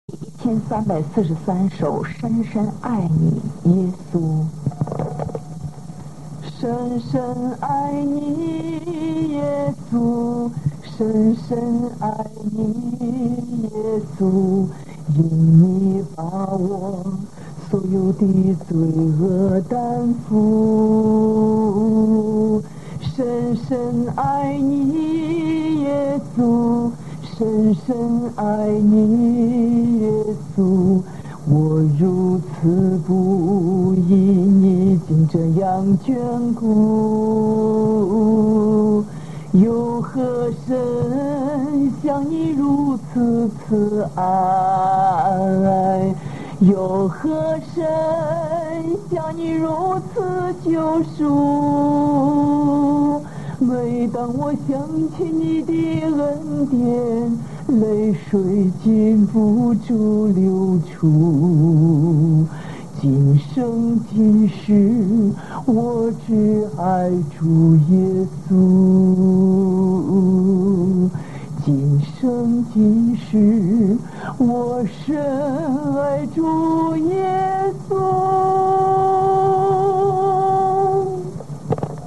1343首，深深爱你，耶稣。深深爱你，耶稣，深深爱你，耶稣，因你把我所有的罪恶担负。深深爱你，耶稣，深深爱你，耶稣，我如此不义，你竟这样眷顾，有何神像你如此慈爱？有何神像你如此救赎？每当我想起你的恩典，泪水禁不住流出。今生今世，我只爱主耶稣。今生今世，我深爱主耶